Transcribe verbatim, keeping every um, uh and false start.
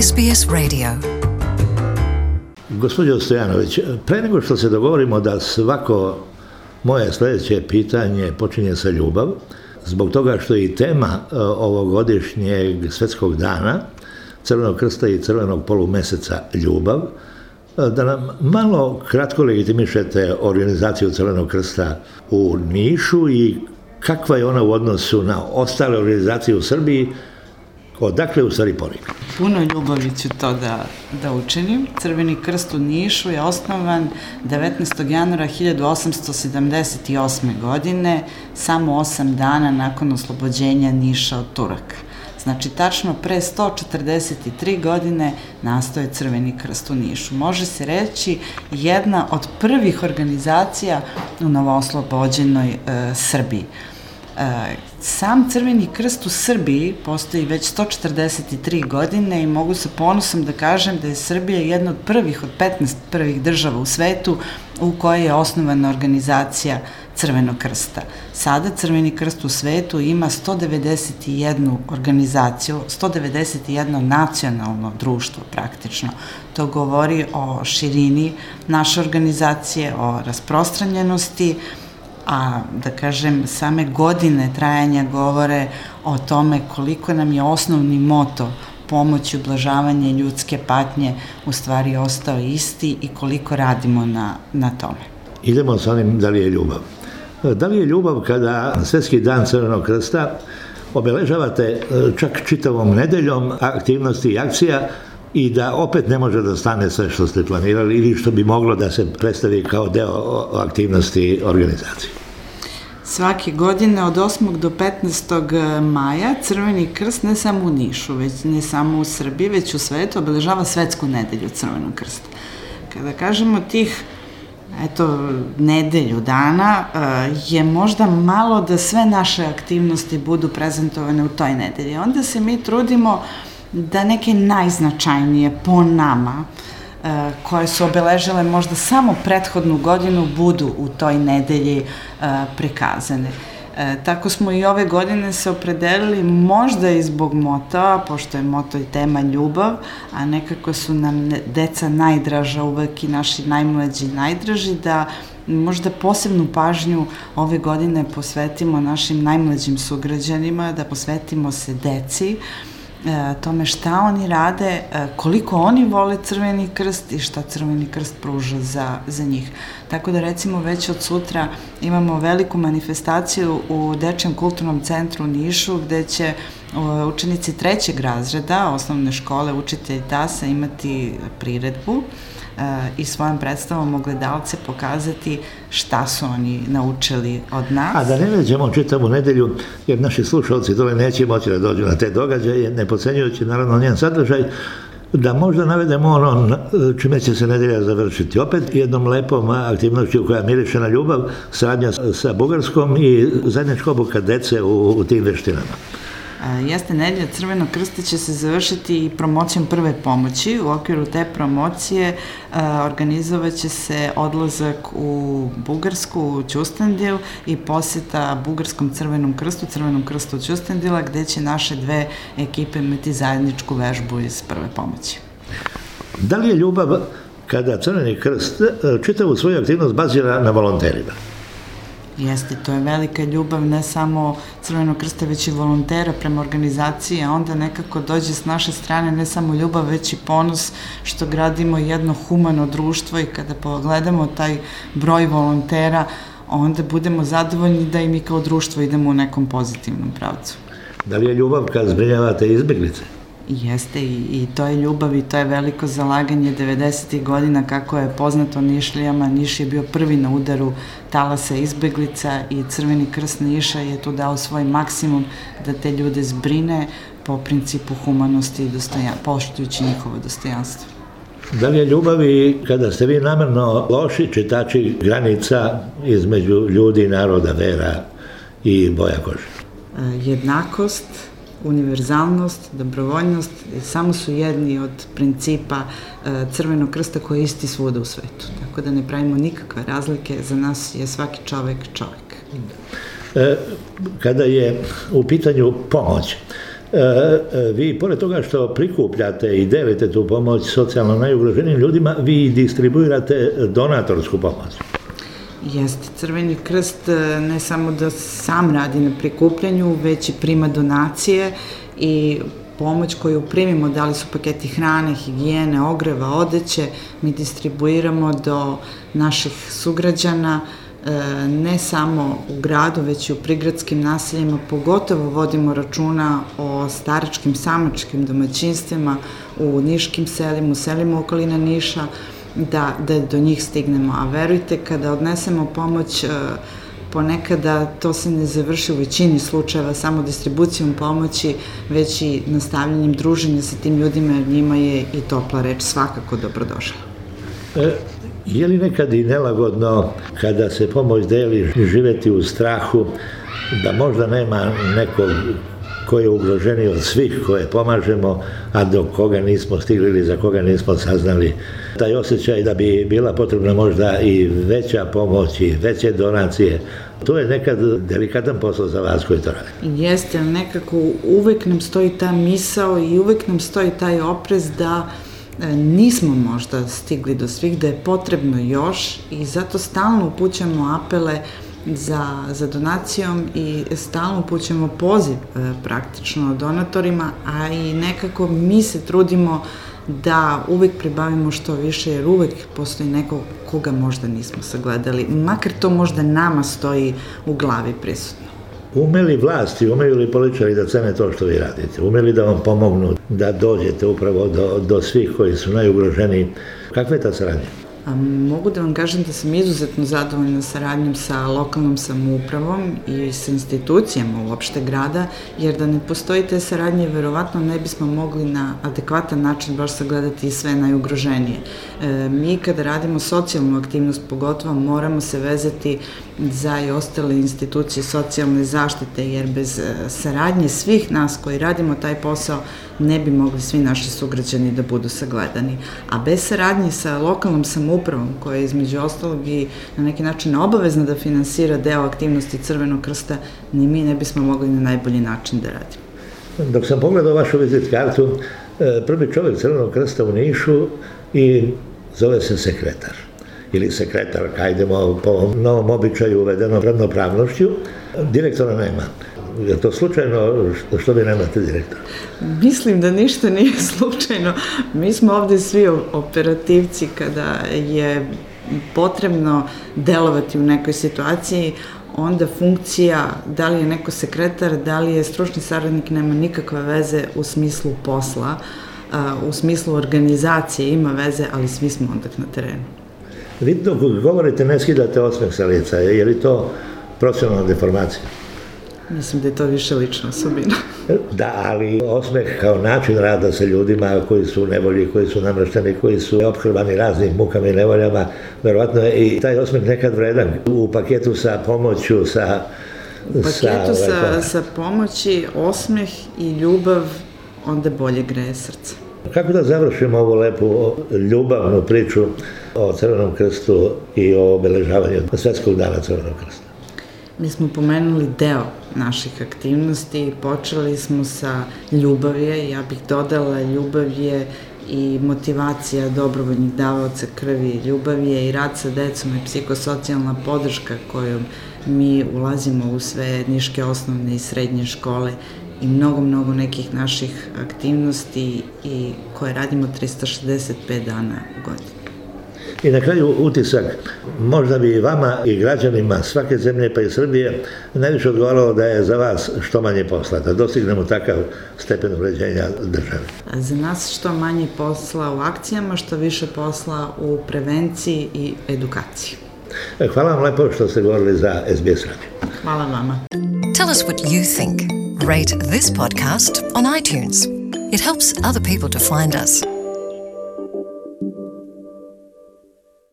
S B S Radio. Gospođo Stojanović, pre nego što se dogovorimo da svako moje sljedeće pitanje počinje sa ljubav, zbog toga što je i tema ovogodišnjeg svjetskog dana Crvenog krsta i crvenog polumeseca ljubav, da nam malo kratko legitimišete organizaciju Crvenog krsta u Nišu i kakva je ona u odnosu na ostale organizacije u Srbiji, odakle u stvari porekla? Puno ljubavi ću to da, da učinim. Crveni krst u Nišu je osnovan devetnaestog januara hiljadu osamsto sedamdeset osme. godine, samo osam dana nakon oslobođenja Niša od Turaka. Znači, tačno pre sto četrdeset tri godine nastao je Crveni krst u Nišu. Može se reći jedna od prvih organizacija u novooslobođenoj e, Srbiji. E, sam Crveni krst u Srbiji postoji već sto četrdeset tri godine i mogu sa ponosom da kažem da je Srbija jedna od prvih, od petnaest prvih država u svetu u kojoj je osnovana organizacija Crvenog krsta. Sada Crveni krst u svetu ima sto devedeset jednu organizaciju, sto devedeset jedno nacionalno društvo praktično. To govori o širini naše organizacije, o rasprostranjenosti, a da kažem same godine trajanja govore o tome koliko nam je osnovni moto pomoć i ublažavanje ljudske patnje u stvari ostao isti i koliko radimo na, na tome. Idemo sa onim da li je ljubav. Da li je ljubav kada Svjetski dan Crvenog krsta obeležavate čak čitavom nedeljom aktivnosti i akcija i da opet ne može da stane sve što ste planirali ili što bi moglo da se predstavi kao deo aktivnosti organizacije? Svake godine od osmog do petnaestog maja Crveni krst ne samo u Nišu, već ne samo u Srbiji, već u svetu obeležava Svetsku nedelju Crvenog krsta. Kada kažemo tih eto, nedelju dana, je možda malo da sve naše aktivnosti budu prezentovane u toj nedelji. Onda se mi trudimo da neke najznačajnije po nama, koje su obeležile možda samo prethodnu godinu, budu u toj nedelji prikazane. E, tako smo i ove godine se opredelili možda i zbog motoa, pošto je moto i tema ljubav, a nekako su nam deca najdraža uvek i naši najmlađi najdraži, da možda posebnu pažnju ove godine posvetimo našim najmlađim sugrađanima, da posvetimo se deci, E, tome šta oni rade, e, koliko oni vole Crveni krst i šta Crveni krst pruža za, za njih. Tako da recimo već od sutra imamo veliku manifestaciju u Dečijem kulturnom centru u Nišu gde će o, učenici trećeg razreda osnovne škole Učitelj Tasa imati priredbu i svojom predstavom ogledalce pokazati šta su oni naučili od nas. A da ne neđemo čitavu nedelju, jer naši slušalci dole neće moći da dođu na te događaje, ne podcenjujući naravno njen sadržaj, da možda navedemo ono čime će se nedelja završiti. Opet jednom lepom aktivnošću koja miriše na ljubav, saradnja sa Bugarskom i zajednička obuka dece u, u tim veštinama. Jeste nedelja Crvenog krsta će se završiti i promocijom prve pomoći. U okviru te promocije organizovat će se odlazak u Bugarsku, u Ćustendil i poseta Bugarskom Crvenom krstu, Crvenom krstu Ćustendila, gde će naše dve ekipe imati zajedničku vežbu iz prve pomoći. Da li je ljubav kada Crveni krst čitavu svoju aktivnost bazira na volonterima? Jeste, to je velika ljubav ne samo Crvenog krsta, već i volontera prema organizaciji, a onda nekako dođe s naše strane ne samo ljubav, već i ponos što gradimo jedno humano društvo i kada pogledamo taj broj volontera, onda budemo zadovoljni da i mi kao društvo idemo u nekom pozitivnom pravcu. Da li je ljubav kad zbrinjavate izbeglice? Jeste i, i to je ljubav i to je veliko zalaganje devedesetih godina, kako je poznato Nišlijama. Niš je bio prvi na udaru talasa izbeglica i Crveni krst Niša je tu dao svoj maksimum da te ljude zbrine po principu humanosti i dostojan, poštujući njihovo dostojanstvo. Da li je ljubav i kada ste vi namerno loši čitači granica između ljudi, naroda, vera i boja kože? Jednakost, univerzalnost, dobrovoljnost samo su jedni od principa Crvenog krsta koji je isti svuda u svetu. Tako da ne pravimo nikakve razlike, za nas je svaki čovek čovek. E, kada je u pitanju pomoć, Vi, pored toga što prikupljate i delite tu pomoć socijalno najugroženijim ljudima, vi distribuirate donatorsku pomoć. Jeste, Crveni krst ne samo da sam radi na prikupljanju, već i prima donacije i pomoć koju primimo, da li su paketi hrane, higijene, ogreva, odeće, mi distribuiramo do naših sugrađana, ne samo u gradu, već i u prigradskim naseljima, pogotovo vodimo računa o staračkim, samačkim domaćinstvima u niškim selima, u selima okolina Niša, da, da do njih stignemo. A verujte, kada odnesemo pomoć, ponekada to se ne završi u većini slučajeva samo distribucijom pomoći, već i nastavljanjem druženja sa tim ljudima, jer njima je i topla reč svakako dobrodošla. E, je li nekad i nelagodno kada se pomoć deli živeti u strahu da možda nema nekog ko je ugroženiji od svih koje pomažemo, a do koga nismo stigli ili za koga nismo saznali? Taj osjećaj da bi bila potrebna možda i veća pomoć i veće donacije, to je nekad delikatan posao za vas koji to radi. Jeste, nekako uvek nam stoji ta misao i uvek nam stoji taj oprez da nismo možda stigli do svih, da je potrebno još, i zato stalno upućamo apele za, za donacijom i stalno upućujemo poziv e, praktično donatorima, a i nekako mi se trudimo da uvek pribavimo što više, jer uvek postoji neko koga možda nismo sagledali, makar to možda nama stoji u glavi prisutno. Ume li vlasti, umeju li političari da cene to što vi radite? Ume li da vam pomognu da dođete upravo do, do svih koji su najugroženiji? Kakva je ta saradnja? A, mogu da vam kažem da sam izuzetno zadovoljna saradnjom sa lokalnom samoupravom i sa institucijama uopšte grada, jer da ne postoji te saradnje, verovatno ne bismo mogli na adekvatan način baš sagledati i sve najugroženije. E, mi kada radimo socijalnu aktivnost, pogotovo moramo se vezati za i ostale institucije socijalne zaštite, jer bez saradnje svih nas koji radimo taj posao ne bi mogli svi naši sugrađani da budu sagledani. A bez saradnje sa lokalnom samoupravom, koja je između ostalog i na neki način obavezna da finansira deo aktivnosti Crvenog krsta, ni mi ne bismo mogli na najbolji način da radimo. Dok sam pogledao vašu vizit kartu, prvi čovjek Crvenog krsta u Nišu i zove se sekretar. Ili sekretar, kajdemo po novom običaju uvedeno ravnopravnošću, direktora nema. Je to slučajno što vi nemate direktora? Mislim da ništa nije slučajno. Mi smo ovde svi operativci kada je potrebno delovati u nekoj situaciji, onda funkcija, da li je neko sekretar, da li je stručni saradnik, nema nikakve veze u smislu posla, u smislu organizacije ima veze, ali svi smo onda na terenu. Vi dok govorite ne skidate osmeh sa lica, je li to profesionalna deformacija? Mislim da je to više lična osobina. Da, ali osmeh kao način rada sa ljudima koji su u nevolji, koji su namršteni, koji su ophrvani raznim mukama i nevoljama, verovatno je i taj osmeh nekad vredan u paketu sa pomoću, sa... U paketu sa, sa, sa pomoći, osmeh i ljubav onda bolje greje srce. Kako da završimo ovu lepu ljubavnu priču o Crvenom krstu i o obeležavanju Svetskog dana Crvenog krsta? Mi smo pomenuli deo naših aktivnosti, počeli smo sa ljubavje, ja bih dodala ljubav je i motivacija dobrovoljnih davaoca krvi, ljubav je i rad sa decom i psihosocijalna podrška kojom mi ulazimo u sve niške osnovne i srednje škole i mnogo, mnogo nekih naših aktivnosti i koje radimo trista šezdeset pet dana u godini. I na kraju utisak, možda bi i vama i građanima svake zemlje pa i Srbije najviše odgovaralo da je za vas što manje posla, da dostignemo takav stepen uređenja države. Za nas što manje posla u akcijama, što više posla u prevenciji i edukaciji. Hvala vam lepo što ste govorili za S B S radio. Hvala vama. Tell us what you think. Rate this podcast on iTunes. It helps other people to find us.